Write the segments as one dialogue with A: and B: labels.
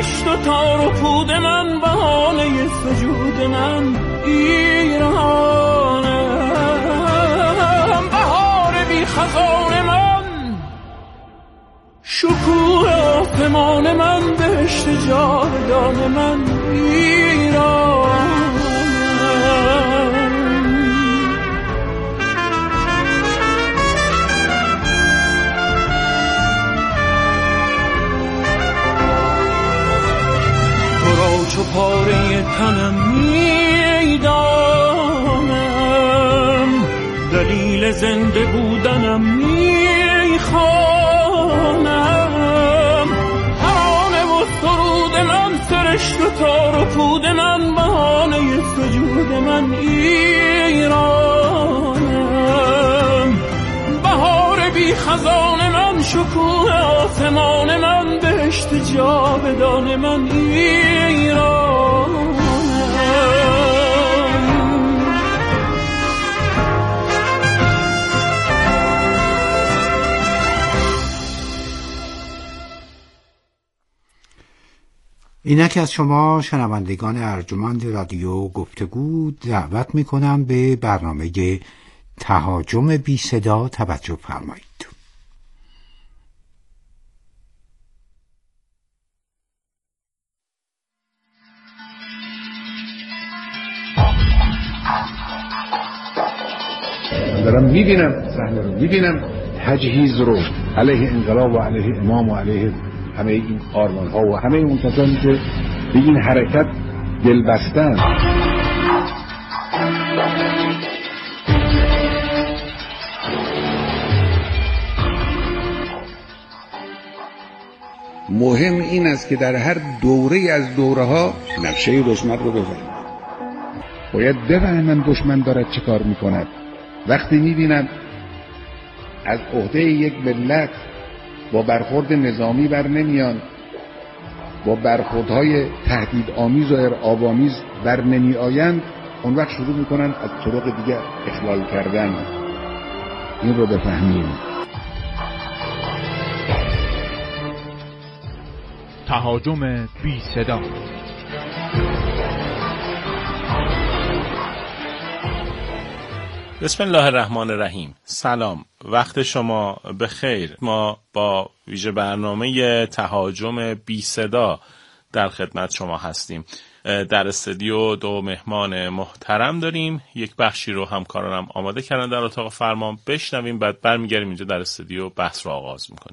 A: سرشت و تار و پود من، بهانه سجود من ایرانم. بهار بی خزان من، شکوه آسمان من، بهشت جاودان من ایرانم. چو پاره تنم میدانم، دلیل زنده بودنم میخوانم. ترانه و سرود من، سرشت و تار و پود من، بهانه سجود من ایرانم. بهار بی خزان من، شکوه آسمان من، بهشت جاودان من ایرانم.
B: اینک از شما شنوندگان ارجمند رادیو گفتگو دعوت میکنم به برنامه تهاجم بی صدا توجه فرمایید.
C: دارم میبینم صحنه رو، میبینم تجهیز رو علیه انقلاب و علیه امام و علیه همه این آرمان ها و همه اون کسانی که به این حرکت دل بستن. مهم این است که در هر دوره از دوره ها نقشه دشمن رو بفهمیم. باید بفهمن دشمن دارد چه کار میکند. وقتی میبینن از عهده یک ملت با برخورد نظامی بر نمیان، با برخوردهای تهدیدآمیز و ارعاب‌آمیز بر نمی آیند، اون وقت شروع میکنن از طرق دیگه اخلال کردن. این رو بفهمیم.
D: تهاجم بی صدا.
E: بسم الله الرحمن الرحیم. سلام، وقت شما بخیر. ما با ویژه برنامه تهاجم بی صدا در خدمت شما هستیم. در استودیو دو مهمان محترم داریم. یک بخشی رو همکارانم آماده کردن در اتاق فرمان. بشنویم، بعد برمیگردیم اینجا در استودیو بحث رو آغاز میکنیم.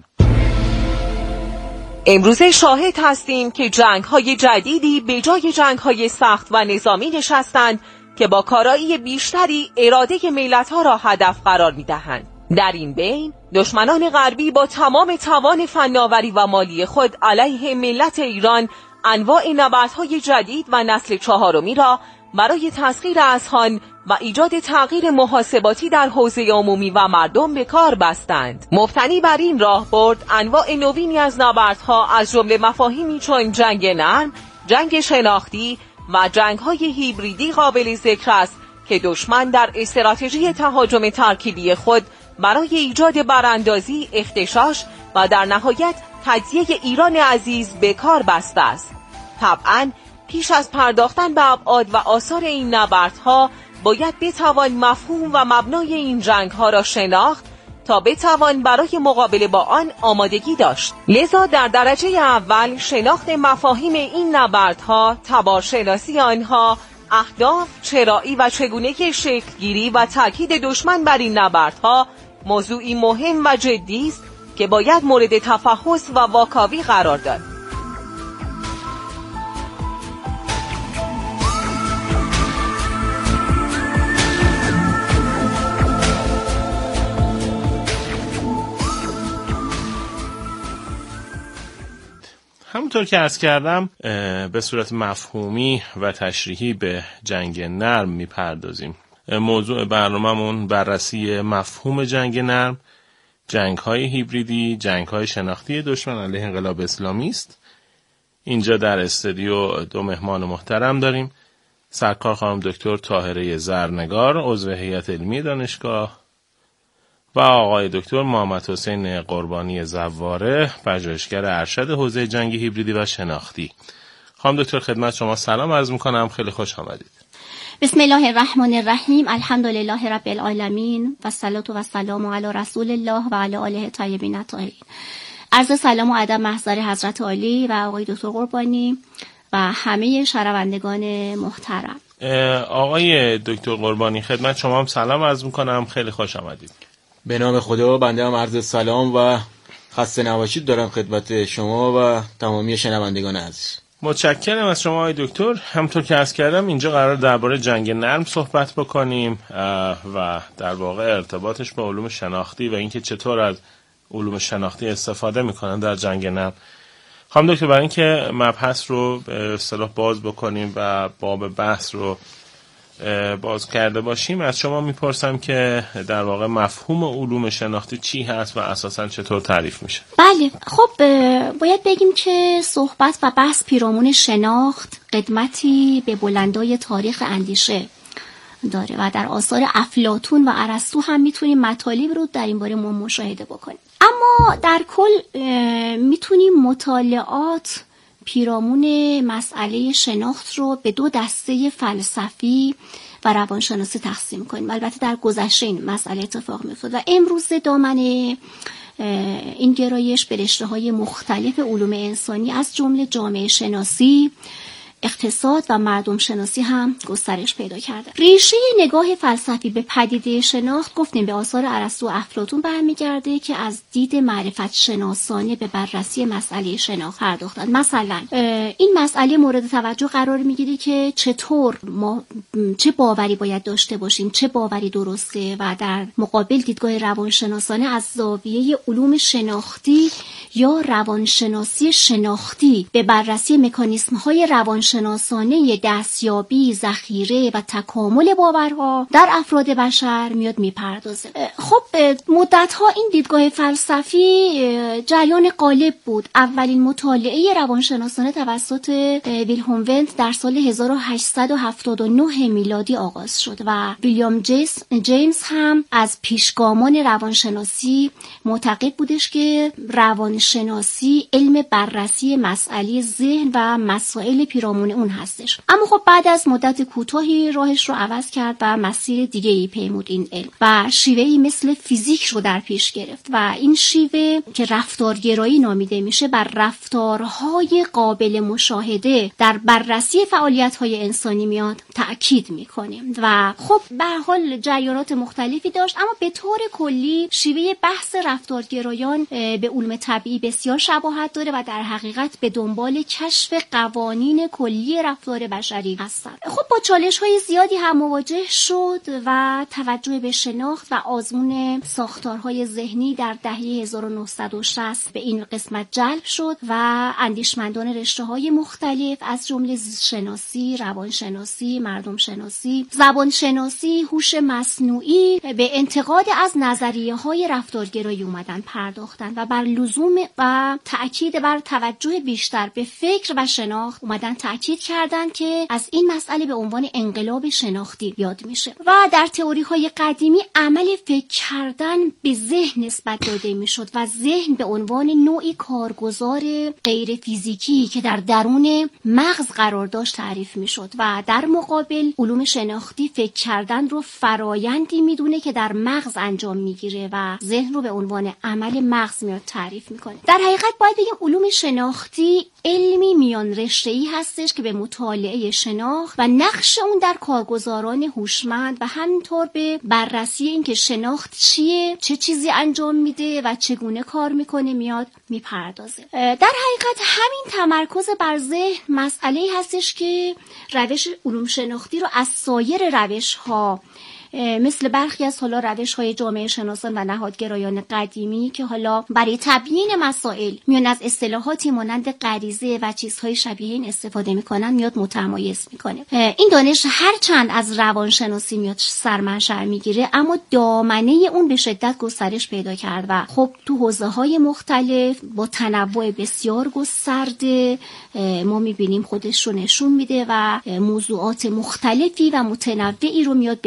F: امروزه شاهد هستیم که جنگ‌های جدیدی به جای جنگ‌های سخت و نظامی نشستند که با کارایی بیشتری اراده ملت‌ها را هدف قرار می‌دهند. در این بین دشمنان غربی با تمام توان فناوری و مالی خود علیه ملت ایران انواع نبردهای جدید و نسل چهارمی را برای تسخیر اذهان و ایجاد تغییر محاسباتی در حوزه عمومی و مردم به کار بستند. مبتنی بر این راهبرد، انواع نوینی از نبردها از جمله مفاهیمی چون جنگ نرم، جنگ شناختی و جنگ‌های هیبریدی قابل ذکر است که دشمن در استراتژی تهاجم ترکیبی خود برای ایجاد براندازی، اغتشاش و در نهایت تجزیه ایران عزیز به کار بسته است. طبعاً پیش از پرداختن به ابعاد و آثار این نبردها باید بتوان مفهوم و مبنای این جنگ‌ها را شناخت تا بتوان برای مقابله با آن آمادگی داشت. لذا در درجه اول شناخت مفاهیم این نبردها، تبارشناسی آنها، اهداف، چرایی و چگونگی شکلگیری و تاکید دشمن بر این نبردها موضوعی مهم و جدی است که باید مورد تفحص و واکاوی قرار داد.
E: همونطور که عرض کردم به صورت مفهومی و تشریحی به جنگ نرم میپردازیم. موضوع برنامه‌مون بررسی مفهوم جنگ نرم، جنگ‌های هیبریدی، جنگ‌های شناختی دشمن علیه انقلاب اسلامی است. اینجا در استودیو دو مهمان محترم داریم. سرکار خانم دکتر طاهره زرنگار، عضو هیئت علمی دانشگاه، و آقای دکتر محمد حسین قربانی زواره، پژوهشگر ارشد حوزه جنگ هیبریدی و شناختی. خانم دکتر خدمت شما سلام عرض میکنم، خیلی خوش آمدید.
G: بسم الله الرحمن الرحیم، الحمدلله رب العالمین و الصلاة و السلام علی رسول الله و علی آله طیبین الطاهرین. عرض سلام و ادب محضر حضرت عالی و آقای دکتر قربانی و همه شنوندگان محترم.
E: آقای دکتر قربانی خدمت شما هم سلام عرض میکنم، خیلی خوش آمدید.
H: به نام خدا بنده هم عرض سلام و خسته نباشید دارم خدمت شما و تمامی شنوندگان عزیز.
E: متشکرم از شما آقای دکتر. همونطور که عرض کردم اینجا قرار درباره جنگ نرم صحبت بکنیم و در واقع ارتباطش با علوم شناختی و اینکه چطور از علوم شناختی استفاده میکنن در جنگ نرم. خانم دکتر برای اینکه مبحث رو به اصطلاح باز بکنیم و باب بحث رو باز کرده باشیم از شما میپرسم که در واقع مفهوم علوم شناختی چی هست و اساساً چطور تعریف میشه؟
G: بله، خب باید بگیم که صحبت و بحث پیرامون شناخت قدمتی به بلندای تاریخ اندیشه داره و در آثار افلاطون و ارسطو هم میتونیم مطالب رو در این باره مشاهده بکنیم. اما در کل میتونیم مطالعات پیرامون مسئله شناخت رو به دو دسته فلسفی و روانشناسی تقسیم کنیم. البته در گذشته این مسئله اتفاق می‌افتاد و امروز دامن این گرایش به رشته‌های مختلف علوم انسانی از جمله جامعه شناسی، اقتصاد و مردم شناسی هم گسترش پیدا کرده. ریشه نگاه فلسفی به پدیده شناخت گفتیم به آثار ارسطو و افلاطون برمیگرده که از دید معرفت شناسانه به بررسی مسئله شناخت پرداختند. مثلا این مسئله مورد توجه قرار میگیره که چطور ما چه باوری باید داشته باشیم، چه باوری درسته و در مقابل دیدگاه روانشناسانه از زاویه علوم شناختی یا روانشناسی شناختی به بررسی مکانیزم‌های روانشناسانه دستیابی، ذخیره و تکامل باورها در افراد بشر میاد میپردازه. خب مدت‌ها این دیدگاه فلسفی جریان غالب بود. اولین مطالعه روانشناسانه توسط ویلهلم وندت در سال 1879 میلادی آغاز شد و ویلیام جیمز هم از پیشگامان روانشناسی معتقد بودش که روانشناسی علم بررسی مسئله ذهن و مسائل پیرامون اون هستش. اما خب بعد از مدت کوتاهی راهش رو عوض کرد و مسیر دیگه‌ای پیمود این علم و شیوهی مثل فیزیک رو در پیش گرفت و این شیوه که رفتارگرایی نامیده میشه بر رفتارهای قابل مشاهده در بررسی فعالیت‌های انسانی میاد تأکید میکنه و خب به هر حال جریانات مختلفی داشت، اما به طور کلی شیوه بحث رفتارگرایان به علوم طبیعی بسیار شباهت داره و در حقیقت به دنبال کشف قوانین کلی رفتار بشری هستند. خب با چالش‌های زیادی هم مواجه شد و توجه به شناخت و آزمون ساختارهای ذهنی در دهه 1960 به این قسمت جلب شد و اندیشمندان رشته‌های مختلف از جمله زیستشناسی، روانشناسی، مردم شناسی، زبان شناسی، هوش مصنوعی به انتقاد از نظریه‌های رفتارگرایی اومدن پرداختن و بر لزوم و تأکید بر توجه بیشتر به فکر و شناخت اومدن تأکید کردن که از این مسئله به عنوان انقلاب شناختی یاد میشه و در تئوری‌های قدیمی عمل فکر کردن به ذهن نسبت داده میشد و ذهن به عنوان نوعی کارگزار غیر فیزیکی که در درون مغز قرار داشت تعریف میشد و در مقابل علوم شناختی فکر کردن رو فرایندی میدونه که در مغز انجام میگیره و ذهن رو به عنوان عمل مغز میاد تعریف میکنه. در حقیقت باید بگیم علوم شناختی علمی میان رشته‌ای هستش که به مطالعه شناخت و نقش اون در کارگزاران هوشمند و همینطور به بررسی اینکه شناخت چیه، چه چیزی انجام میده و چگونه کار میکنه میاد میپردازه. در حقیقت همین تمرکز بر ذهن مسئله‌ای هستش که روش علوم شناختی رو از سایر روش‌ها مثل برخی از حالا روش‌های جامعه شناسان و نهادگرایان قدیمی که حالا برای تبیین مسائل میان از اصطلاحاتی مانند غریزه و چیزهای شبیه این استفاده میکنن میاد متمایز میکنه. این دانش هرچند از روانشناسی میاد سرمنشأ میگیره اما دامنه اون به شدت گسترش پیدا کرد و خب تو حوزه‌های مختلف با تنوع بسیار گسترده ما میبینیم خودش رو نشون میده و موضوعات مختلفی و متنوعی رو میاد بهش میپردازه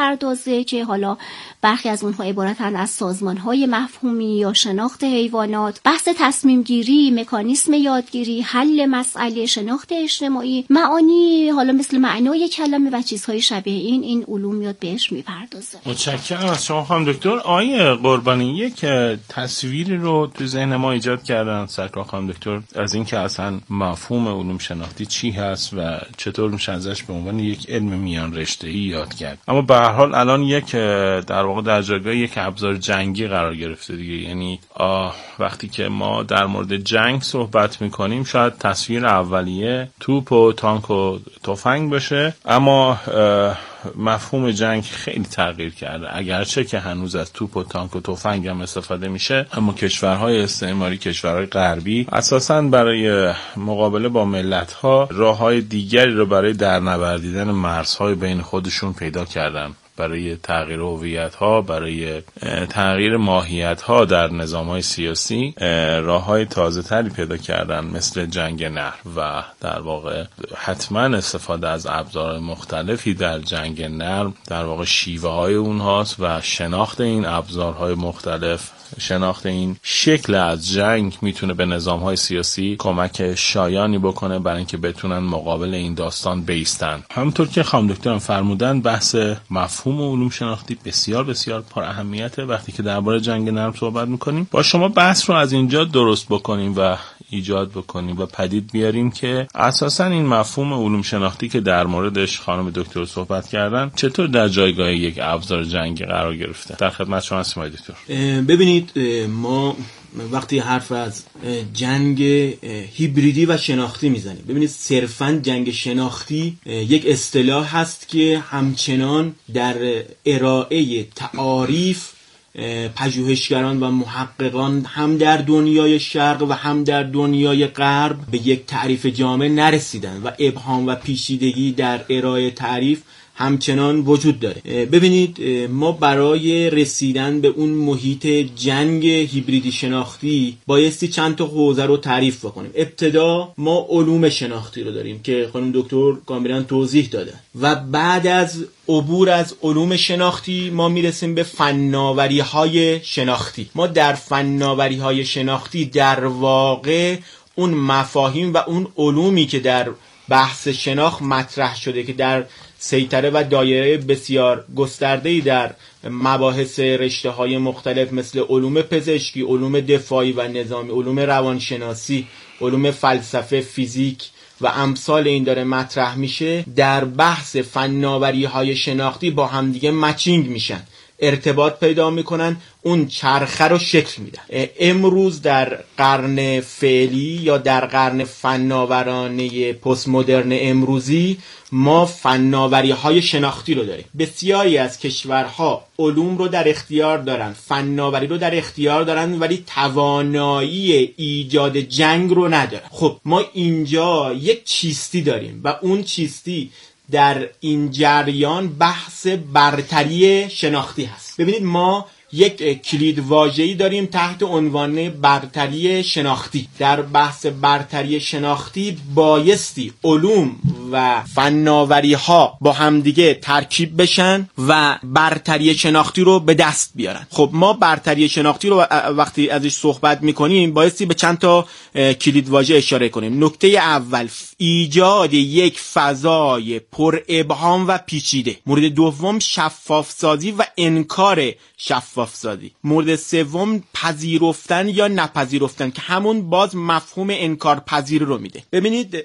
G: میپردازه که حالا برخی از اونها عبارتند از سازمان‌های مفهومی یا شناخت حیوانات، بحث تصمیم گیری، مکانیسم یادگیری، حل مسئله، شناخت اجتماعی، معانی حالا مثل معنای کلمه و چیزهای شبیه این علوم میاد بهش میپردازه.
E: متشکرم از شما خانم دکتر. آیه قربانی، یک تصویری رو تو ذهن ما ایجاد کردن سرکار خانم دکتر از این که اصلا مفهوم علوم شناختی چی هست و چطور میشه ازش به عنوان یک علم میان رشته‌ای یاد کرد. اما به هر حال الان یک در واقع در جایگاه یک ابزار جنگی قرار گرفته دیگه. یعنی وقتی که ما در مورد جنگ صحبت میکنیم شاید تصویر اولیه توپ و تانک و تفنگ باشه، اما مفهوم جنگ خیلی تغییر کرده. اگرچه که هنوز از توپ و تانک و تفنگ هم استفاده میشه، اما کشورهای استعماری، کشورهای غربی اساساً برای مقابله با ملت‌ها راه‌های دیگری رو برای درنوردیدن مرزهای بین خودشون پیدا کردن. برای تغییر هویت‌ها، برای تغییر ماهیت‌ها در نظام‌های سیاسی راه‌های تازه‌تری پیدا کردن مثل جنگ نهر و در واقع حتما استفاده از ابزارهای مختلفی در جنگ نرم در واقع شیوه‌های اونهاست و شناخت این ابزارهای مختلف، شناخت این شکل از جنگ میتونه به نظام‌های سیاسی کمک شایانی بکنه برای اینکه بتونن مقابل این داستان بایستن. همونطور که خانم دکترم فرمودن بحث مفهوم علوم شناختی بسیار بسیار پر اهمیته. وقتی که درباره جنگ نرم صحبت میکنیم با شما بحث رو از اینجا درست بکنیم و ایجاد بکنیم و پدید بیاریم که اساساً این مفهوم علوم شناختی که در موردش خانم دکتر صحبت کردن چطور در جایگاه یک ابزار جنگی قرار گرفته. در خدمت شما هستم آقای دکتر.
H: ببینید ما وقتی حرف از جنگ هیبریدی و شناختی میزنیم، ببینید صرفاً جنگ شناختی یک اصطلاح هست که همچنان در ارائه تعاریف پژوهشگران و محققان هم در دنیای شرق و هم در دنیای غرب به یک تعریف جامع نرسیدن و ابهام و پیچیدگی در ارائه تعریف همچنان وجود داره. ببینید ما برای رسیدن به اون محیط جنگ هیبریدی شناختی بایستی چند تا حوزه رو تعریف بکنیم. ابتدا ما علوم شناختی رو داریم که خانم دکتر کاملا توضیح دادن و بعد از عبور از علوم شناختی ما میرسیم به فناوری‌های شناختی. ما در فناوری‌های شناختی در واقع اون مفاهیم و اون علومی که در بحث شناخت مطرح شده که در سیطره و دایره بسیار گسترده‌ای در مباحث رشته‌های مختلف مثل علوم پزشکی، علوم دفاعی و نظامی، علوم روانشناسی، علوم فلسفه، فیزیک و امثال این داره مطرح میشه، در بحث فناوری‌های شناختی با همدیگه مچینگ میشن، ارتباط پیدا میکنن، اون چرخه رو شکل میدن. امروز در قرن فعلی یا در قرن فناورانه پست مدرن امروزی ما فناوری‌های شناختی رو داریم. بسیاری از کشورها علوم رو در اختیار دارن، فناوری رو در اختیار دارن، ولی توانایی ایجاد جنگ رو ندارن. خب ما اینجا یک چیستی داریم و اون چیستی در این جریان بحث برتری شناختی هست. ببینید ما یک کلید واژه‌ای داریم تحت عنوان برتری شناختی. در بحث برتری شناختی بایستی علوم و فناوری ها با همدیگه ترکیب بشن و برتری شناختی رو به دست بیارن. خب ما برتری شناختی رو وقتی ازش صحبت میکنیم بایستی به چند تا کلید واژه اشاره کنیم. نکته اول ایجاد یک فضای پر ابهام و پیچیده. مورد دوم شفاف سازی و انکار شفاف سازی. مورد سوم پذیرفتن یا نپذیرفتن که همون باز مفهوم انکار پذیر رو میده. ببینید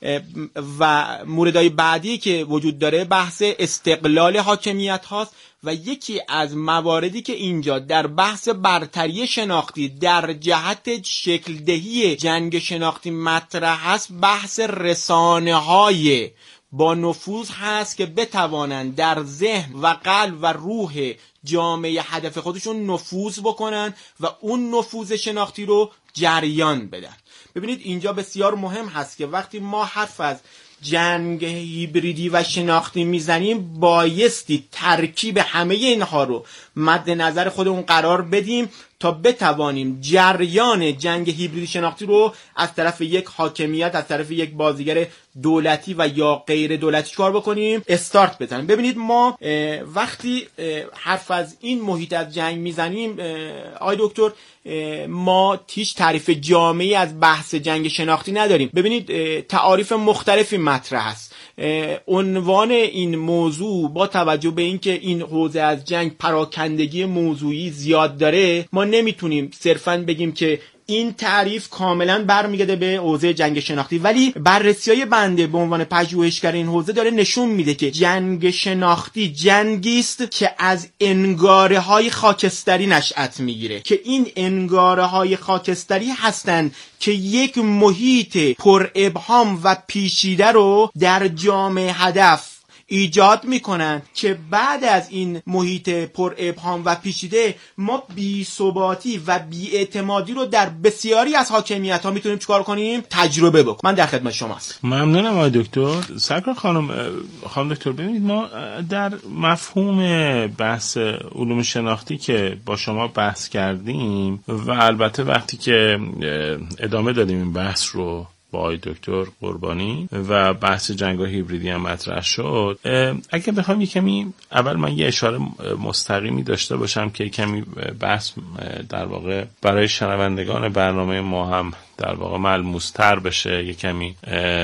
H: و موردهای بعدی که وجود داره بحث استقلال حاکمیت هاست و یکی از مواردی که اینجا در بحث برتری شناختی در جهت شکل دهی جنگ شناختی مطرح هست بحث رسانه های با نفوذ هست که بتوانند در ذهن و قلب و روح جامعه هدف خودشون نفوذ بکنن و اون نفوذ شناختی رو جریان بدن. ببینید اینجا بسیار مهم هست که وقتی ما حرف از جنگ هیبریدی و شناختی میزنیم بایستی ترکیب همه اینها رو مد نظر خودمون قرار بدیم تا بتوانیم جریان جنگ هیبریدی شناختی رو از طرف یک حاکمیت، از طرف یک بازیگر دولتی و یا غیر دولتی کار بکنیم، استارت بزنیم. ببینید ما وقتی حرف از این محیط از جنگ میزنیم آقای دکتر، ما هیچ تعریف جامعی از بحث جنگ شناختی نداریم. ببینید تعاریف مختلفی مطرح است. عنوان این موضوع با توجه به اینکه این حوزه از جنگ پراکندگی موضوعی زیاد داره، ما نمیتونیم صرفاً بگیم که این تعریف کاملا برمیگرده به حوزه جنگ شناختی، ولی بررسی‌های بنده به عنوان پژوهشگر این حوزه داره نشون میده که جنگ شناختی جنگی است که از انگاره‌های خاکستری نشأت میگیره، که این انگاره‌های خاکستری هستند که یک محیط پر ابهام و پیچیده رو در جامعه هدف ایجاد میکنن که بعد از این محیط پر ابهام و پیچیده ما بی‌ثباتی و بی‌اعتمادی رو در بسیاری از حاکمیت‌ها میتونیم چیکار کنیم؟ تجربه بکنیم. من در خدمت شماست.
E: ممنونم آقای دکتر. سرکار خانم دکتر، ببینید ما در مفهوم بحث علوم شناختی که با شما بحث کردیم و البته وقتی که ادامه دادیم این بحث رو با آقای دکتر قربانی و بحث جنگ‌های هیبریدی هم مطرح شد، اگه بخوام یه کمی اول من یه اشاره مستقیمی داشته باشم که کمی بحث در واقع برای شنوندگان برنامه ما هم در واقع ملموس‌تر بشه، یه کمی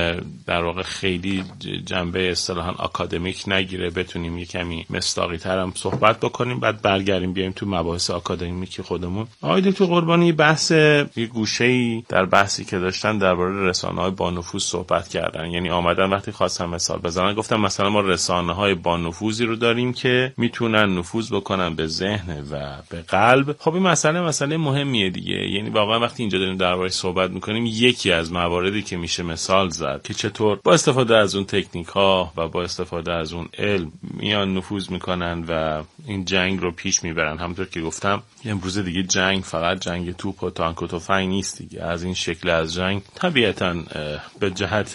E: در واقع خیلی جنبه اصطلاحاً آکادمیک نگیره، بتونیم یه کمی مصداقی‌تر هم صحبت بکنیم، بعد برگردیم بیایم تو مباحث آکادمیکی خودمون. آقای دکتر قربانی بحث یه گوشه‌ای در بحثی که داشتن درباره رسانه‌های با نفوذ صحبت کردن، یعنی آمدن وقتی خواستم مثال بزنم گفتم مثلا ما رسانه‌های با نفوذی رو داریم که میتونن نفوذ بکنن به ذهن و به قلب. خب این مسئله مهمیه دیگه، یعنی واقعا وقتی اینجا داریم درباره صحبت میکنیم یکی از مواردی که میشه مثال زد که چطور با استفاده از اون تکنیک ها و با استفاده از اون علم میان نفوذ میکنن و این جنگ رو پیش میبرن. همونطور که گفتم امروز دیگه جنگ فقط جنگ توپ و تانک و تفنگ نیست دیگه. از این شکل از جنگ طبیعتاً به جهت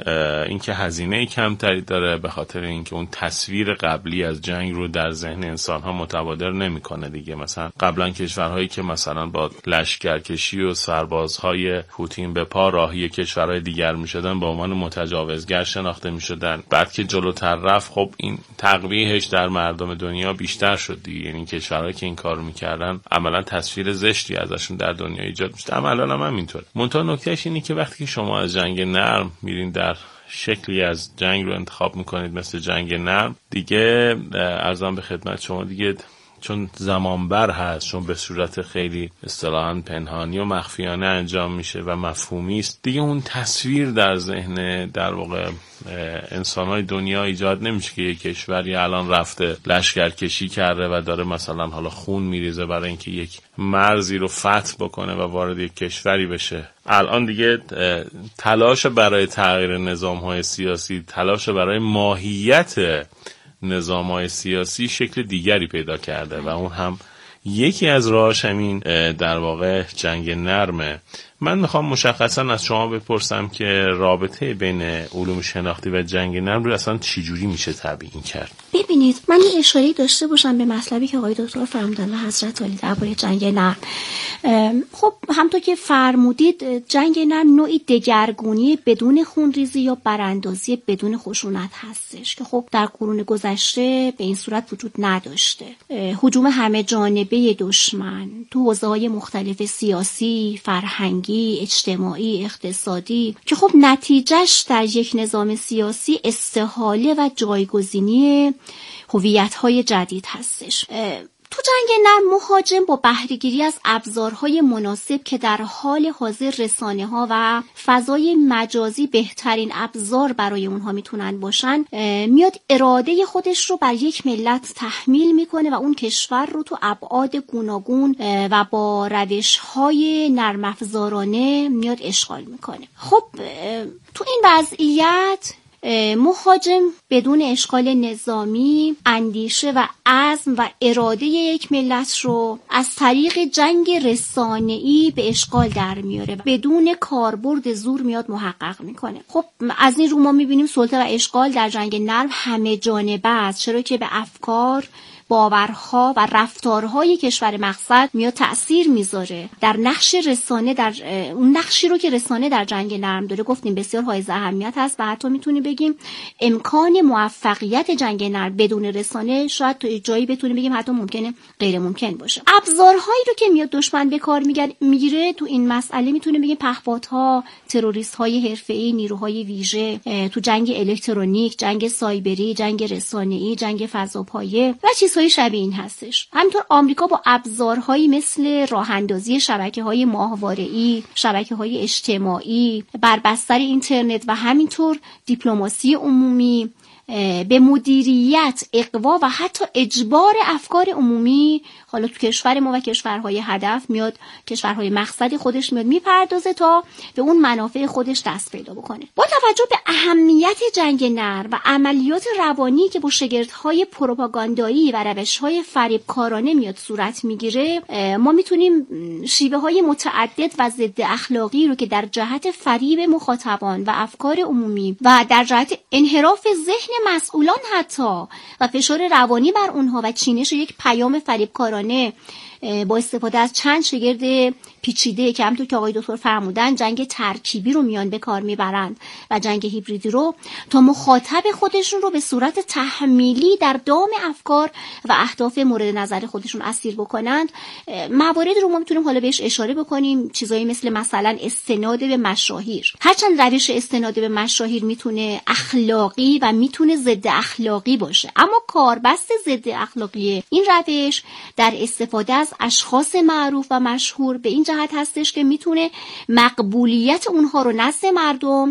E: اینکه هزینه کمتری داره، به خاطر اینکه اون تصویر قبلی از جنگ رو در ذهن انسان ها متبادر نمیکنه دیگه. مثلا قبلا کشورهایی که مثلا با لشکرکشی و سربازهای پوتین به پا راهی کشورهای دیگر میشدن به عنوان متجاوزگر شناخته میشدن. بعد که جلوتر رفت خب این تقبیحش در مردم دنیا بیشتر شد دیگه، یعنی کشورهایی که این کارو میکردن عملا تصویر زشتی ازشون در دنیا ایجاد میشه. عملا هم اینطوره. منتها نکتهش اینه که وقتی که شما از جنگ نرم میرین در شکلی از جنگ رو انتخاب میکنید مثل جنگ نرم، دیگه عرضم به خدمت شما دیگه چون زمانبر هست، چون به صورت خیلی اصطلاحاً پنهانی و مخفیانه انجام میشه و مفهومی است، دیگه اون تصویر در ذهن در واقع انسان‌های دنیا ایجاد نمیشه که یک کشوری الان رفته لشکرکشی کرده و داره مثلا حالا خون میریزه برای اینکه یک مرزی رو فتح بکنه و وارد یک کشوری بشه. الان دیگه تلاش برای تغییر نظام‌های سیاسی، تلاش برای ماهیت نظام‌های سیاسی شکل دیگری پیدا کرده و اون هم یکی از راهاش همین در واقع جنگ نرمه. من میخوام مشخصا از شما بپرسم که رابطه بین علوم شناختی و جنگ نرم رو اصلا چی جوری میشه تبیین کرد؟
G: ببینید من یه اشاره داشته باشم به مطلبی که آقای دکتر فرمودن و حضرت عالی درباره جنگ نرم. خب همونطور که فرمودید جنگ نرم نوعی دگرگونی بدون خونریزی یا براندازی بدون خشونت هستش که خب در قرون گذشته به این صورت وجود نداشته. هجوم همه جانبه دشمن تو حوزه‌های مختلف سیاسی، فرهنگی، اجتماعی، اقتصادی که خب نتیجهش در یک نظام سیاسی استحاله و جایگزینی هویت‌های جدید هستش. تو جنگ نرم مهاجم با بهره‌گیری از ابزارهای مناسب که در حال حاضر رسانه‌ها و فضای مجازی بهترین ابزار برای اونها میتونن باشن، میاد اراده خودش رو بر یک ملت تحمیل میکنه و اون کشور رو تو ابعاد گوناگون و با روش‌های نرم افزارانه میاد اشغال میکنه. خب تو این وضعیت مهاجم بدون اشغال نظامی اندیشه و عزم و اراده یک ملت رو از طریق جنگ رسانه‌ای به اشغال در میاره و بدون کاربرد زور میاد محقق میکنه. خب از این رو ما میبینیم سلطه و اشغال در جنگ نرم همه جانبه است، چرا که به افکار باورها و رفتارهای کشور مقصد میاد تأثیر میذاره در نقش رسانه، در اون نقشی رو که رسانه در جنگ نرم داره. گفتیم بسیار حائز اهمیت هست و حتی میتونیم بگیم امکان موفقیت جنگ نرم بدون رسانه شاید تو جایی بتونیم بگیم حتی ممکنه غیر ممکن باشه. ابزارهایی رو که میاد دشمن به کار میگیره تو این مسئله میتونیم بگیم پهپادها، تروریست‌های حرفه‌ای، نیروهای ویژه، تو جنگ الکترونیک، جنگ سایبری، جنگ رسانه‌ای، جنگ فضاپایه و چیزهای شبیه این هستش. همینطور آمریکا با ابزارهایی مثل راه‌اندازی شبکه‌های ماهواره‌ای، شبکه‌های اجتماعی، بر بستر اینترنت و همینطور دیپلماسی عمومی به مدیریت، اقوا و حتی اجبار افکار عمومی، حالا تو کشور ما و کشورهای هدف میاد، کشورهای مقصد خودش میاد میپردازه تا به اون منافع خودش دست پیدا بکنه. با توجه به اهمیت جنگ نرم و عملیات روانی که با شگردهای پروپاگاندایی و روشهای فریبکارانه میاد صورت میگیره، ما میتونیم شیوه های متعدد و ضد اخلاقی رو که در جهت فریب مخاطبان و افکار عمومی و در جهت انحراف ذهن مسئولان حتی و فشار روانی بر اونها و چینش یک پیام فریبکارانه با استفاده از چند شگرد پیچیده که همونطور که آقای دکتر فرمودن جنگ ترکیبی رو میان به کار میبرند و جنگ هیبریدی رو، تا مخاطب خودشون رو به صورت تحمیلی در دام افکار و اهداف مورد نظر خودشون اسیر بکنند. مواردی رو ما میتونیم حالا بهش اشاره بکنیم، چیزایی مثلا استناد به مشاهیر. هرچند روش استناد به مشاهیر میتونه اخلاقی و میتونه ضد اخلاقی باشه، اما کاربست ضد اخلاقی این روش در استفاده از اشخاص معروف و مشهور به این جهت هستش که میتونه مقبولیت اونها رو نزد مردم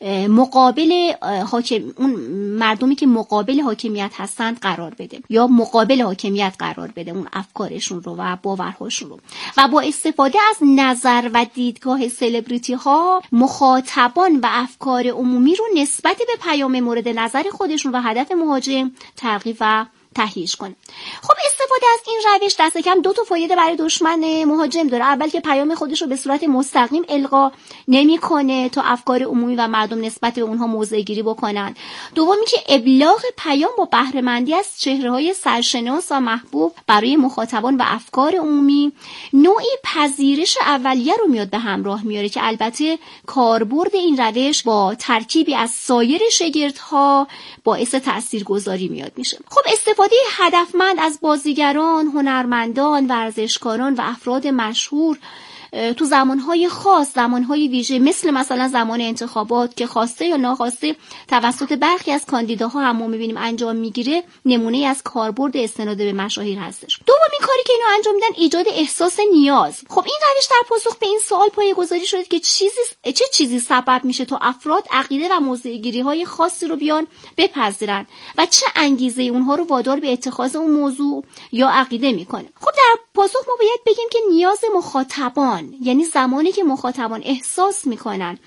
G: مقابل اون مردمی که مقابل حاکمیت هستند قرار بده یا مقابل حاکمیت قرار بده اون افکارشون رو و باورهاشون رو، و با استفاده از نظر و دیدگاه سلبریتی ها مخاطبان و افکار عمومی رو نسبت به پیام مورد نظر خودشون و هدف مهاجم ترغیب و تهییج کنه. خب استفاده از این روش دست کم دو تا فایده برای دشمن مهاجم داره. اول که پیام خودش رو به صورت مستقیم القا نمی‌کنه تا افکار عمومی و مردم نسبت به اونها موضع گیری بکنن. دومی که ابلاغ پیام با بهره مندی از چهره‌های سرشناس و محبوب برای مخاطبان و افکار عمومی نوعی پذیرش اولیه رو میاد به همراه میاره که البته کاربرد این روش با ترکیبی از سایر شگردها باعث تاثیرگذاری میاد میشه. خب استفاده هدفمند از بازیگران، هنرمندان، ورزشکاران و افراد مشهور تو زمانهای خاص، زمانهای ویژه مثلا زمان انتخابات که خواسته یا ناخواسته توسط برخی از کاندیداها هم ما می‌بینیم انجام میگیره، نمونه از کاربرد استناد به مشاهیر هستش. دومین کاری که اینا انجام میدن ایجاد احساس نیاز. خب این روش در پاسخ به این سوال پایه‌گذاری شده که چه چیزی سبب میشه تا افراد عقیده و موضع‌گیری‌های خاصی رو بیان بپذیرن و چه انگیزه اونها رو وادار به اتخاذ اون موضوع یا عقیده میکنه. خب در پاسخ ما باید بگیم که نیاز مخاطبان، یعنی زمانی که مخاطبان احساس میکنن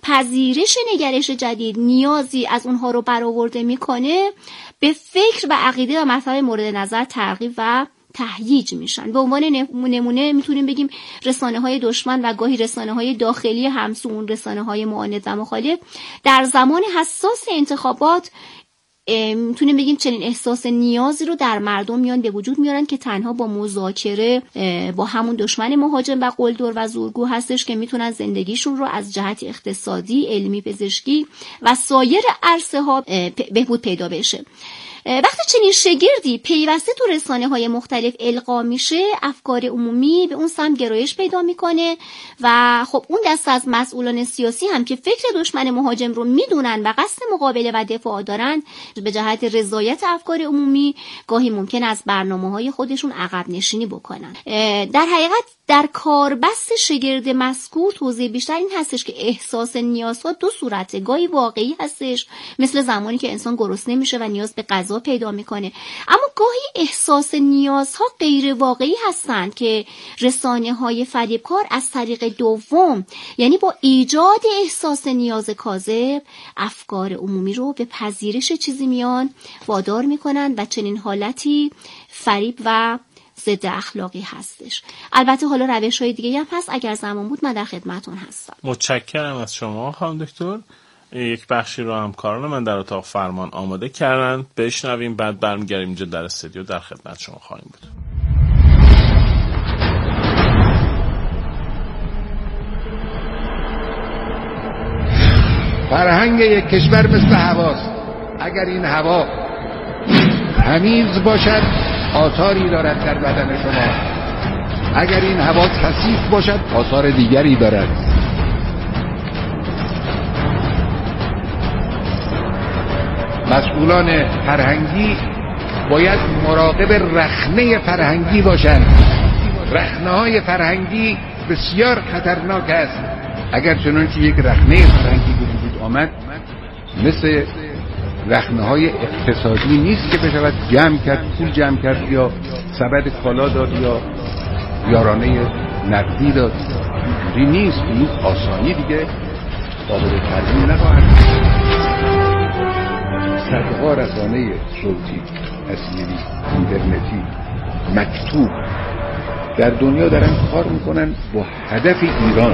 G: پذیرش نگرش جدید نیازی از اونها رو برآورده میکنه، به فکر و عقیده و مطالب مورد نظر ترغیب و تهییج میشن. به عنوان نمونه میتونیم بگیم رسانه‌های دشمن و گاهی رسانه‌های داخلی همسو، رسانه‌های معاند و مخالف در زمان حساس انتخابات میتونیم بگیم چنین احساس نیازی رو در مردم میان به وجود میارن که تنها با مذاکره با همون دشمن مهاجم و قلدر و زورگو هستش که میتونن زندگیشون رو از جهت اقتصادی، علمی، پزشکی و سایر عرصه ها بهبود پیدا بشه. وقتی چنین شگردی پیوسته تو رسانه‌های مختلف القا میشه، افکار عمومی به اون سمت گرایش پیدا میکنه و خب اون دست از مسئولان سیاسی هم که فکر دشمن مهاجم رو میدونن و قصد مقابله و دفاع دارن، به جهت رضایت افکار عمومی گاهی ممکن از برنامه‌های خودشون عقب نشینی بکنن. در حقیقت در کاربست شگرد مذکور توضیح بیشتر این هستش که احساس نیازها دو صورته، گاهی واقعی هستش مثل زمانی که انسان گرسنه میشه و نیاز به غذا پیدا میکنه، اما گاهی احساس نیازها غیر واقعی هستند که رسانه‌های فریبکار از طریق دوم، یعنی با ایجاد احساس نیاز کاذب، افکار عمومی رو به پذیرش چیزی میان وادار میکنن و چنین حالتی فریب و ضد اخلاقی هستش. البته حالا روش‌های دیگه هم هست، اگر زمان بود من در خدمتون هستم.
E: متشکرم از شما خانم دکتر. یک بخشی رو همکاران من در اتاق فرمان آماده کردن، بشنویم، بعد برمیگردیم اینجا در استودیو در خدمت شما خواهیم بود.
C: فرهنگ یک کشور مثل هواست. اگر این هوا تمیز باشد آثاری دارد در بدن شما، اگر این هوا کثیف باشد آثار دیگری دارد. مسئولان فرهنگی باید مراقب رخنه فرهنگی باشند. رخنه‌های فرهنگی بسیار خطرناک است. اگر چنانچه یک رخنه فرهنگی به وجود آمد، مثل رخنه‌های اقتصادی نیست که بشود جمع کرد، پول جمع کرد یا سبد کالا داد یا یارانه نقدی داد. اینجوری نیست. این آسانی دیگه قابل ترجمه نخواهد. صدها رسانه صوتی، تصویری، اینترنتی، مکتوب در دنیا دارن کار میکنن با هدف ایران.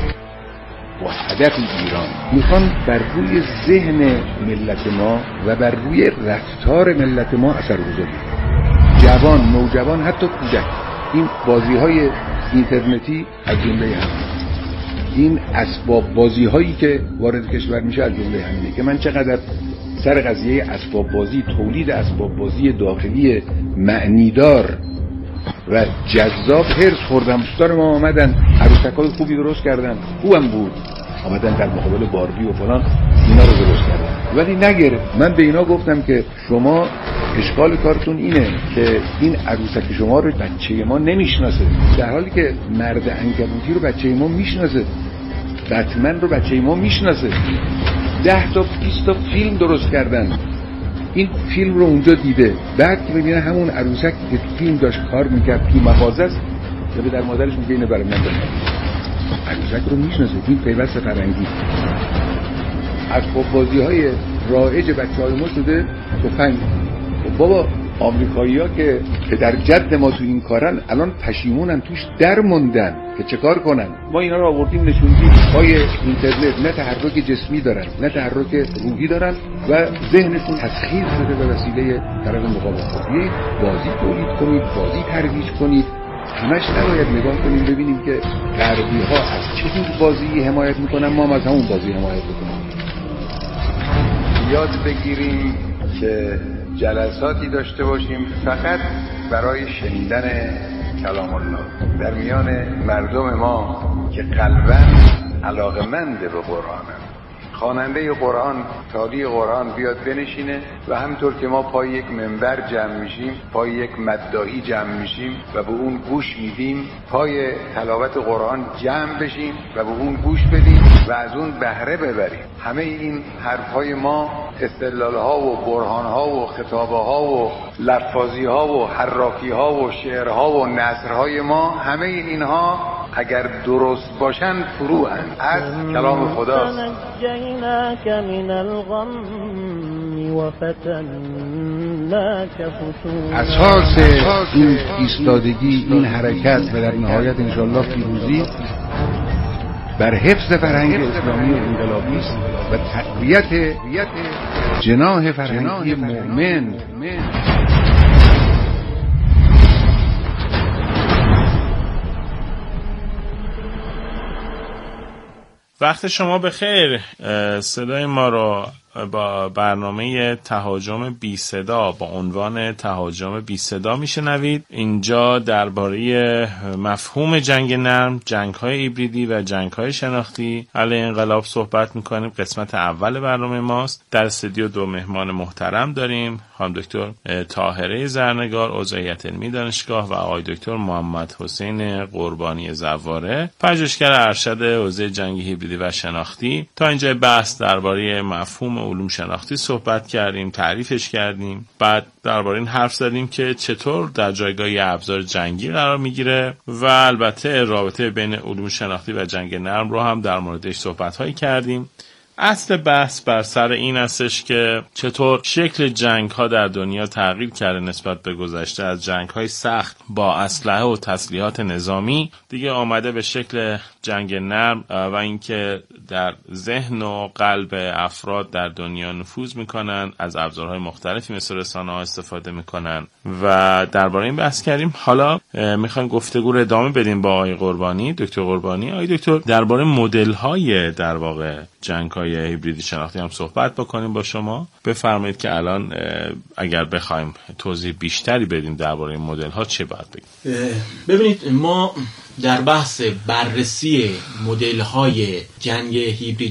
C: میخوان بر روی ذهن ملت ما و بر روی رفتار ملت ما اثر بذارن. جوان، نوجوان، حتی کودک. این بازی‌های اینترنتی از جمله هم، این اسباب بازی‌هایی که وارد کشور میشه از جمله همینه که من چقدر سر قضیه اسباب بازی، تولید اسباب بازی داخلی معنیدار و جذاب هرس خوردم. دوستان ما آمدن عروسک‌های خوبی درست کردن، خوبم بود، آمدن در مقابل باربی و فلان اینا رو درست کردن، ولی نگرفت. من به اینا گفتم که شما اشکال کارتون اینه که این عروسک شما رو بچه ما نمیشناسه، در حالی که مرد عنکبوتی رو بچه ما میشناسه، بتمن رو بچه ما میشناسه. 10 تا 20 تا فیلم درست کردن، این فیلم رو اونجا دیده. بعد که ببینه همون عروسک که تو فیلم داشت کار میکرد تو مغازه است، یا به در مادرش میگه اینو برای من بخر. عروسک رو میشناسه. این پیوست فرهنگی. اسباب بازی‌های رایج بچه‌های ما شده تفنگ. بابا آمریکایی‌ها که پدر جد ما تو این کارن الان پشیمونن، توش در موندن که چه کار کنن. ما اینا رو آوردیم نشوندیم پای اینترنت. نه تحرک جسمی دارن، نه تحرک روحی دارن و ذهنشون تسخیر شده به وسیله طرف مقابل. بازی تولید کنید، بازی ترویج کنید. همش نباید نگاه کنیم ببینیم که غربی‌ها از چه جور بازی حمایت میکنن، ما هم از همون بازی حمایت بکنیم. یاد بگیریم که جلساتی داشته باشیم فقط برای شنیدن کلام الله در میان مردم ما که قلباً علاقه‌مند به قرآنند. خواننده قرآن، تالی قرآن بیاد بنشینه و همطور که ما پای یک منبر جمع میشیم، پای یک مداحی جمع میشیم و به اون گوش میدیم، پای تلاوت قرآن جمع بشیم و به اون گوش بدیم و از اون بهره ببریم. همه این حرفهای ما، استدلالها و برهانها و خطابها و لفاظیها و حرافیها و شعرها و نثرهای ما، همه اینها اگر درست باشن فروهن از کلام خداست. اساس این ایستادگی، این حرکت و در نهایت انشالله پیروزی بر حفظ فرهنگ اسلامی و انقلابی است و تقویت جناح فرهنگی مؤمن.
E: وقت شما بخیر. صدای ما رو با برنامه تهاجم بی صدا با عنوان تهاجم بی صدا میشنوید. اینجا درباره مفهوم جنگ نرم، جنگ‌های هیبریدی و جنگ‌های شناختی علیه انقلاب صحبت می‌کنیم. قسمت اول برنامه ماست. در استودیو 2 مهمان محترم داریم، خانم دکتر طاهره زرنگار، عضو هیئت علمی دانشگاه، و آقای دکتر محمد حسین قربانی زواره، پژوهشگر ارشد حوزه جنگ هیبریدی و شناختی. تا اینجا بحث درباره مفهوم علوم شناختی صحبت کردیم، تعریفش کردیم، بعد درباره این حرف زدیم که چطور در جایگاه ابزار جنگی قرار میگیره و البته رابطه بین علوم شناختی و جنگ نرم رو هم در موردش صحبت هایی کردیم اصل بحث بر سر این استش که چطور شکل جنگ ها در دنیا تغییر کرده نسبت به گذشته، از جنگ های سخت با اسلحه و تسلیحات نظامی دیگه آمده به شکل جنگ نرم و اینکه در ذهن و قلب افراد در دنیا نفوذ میکنن، از ابزارهای مختلفی مثل رسانه ها استفاده میکنن و درباره این بحث کردیم. حالا میخوایم گفتگو رو ادامه بدیم با آقای قربانی، دکتر قربانی. آقای دکتر، درباره مدل های در واقع جنگ های هیبریدی شناختی هم صحبت بکنیم با شما. بفرمایید که الان اگر بخوایم توضیح بیشتری بدیم درباره این مدل ها چه باید بگیم؟
H: ببینید، ما در بحث بررسی مدل های جنگ هیبریدی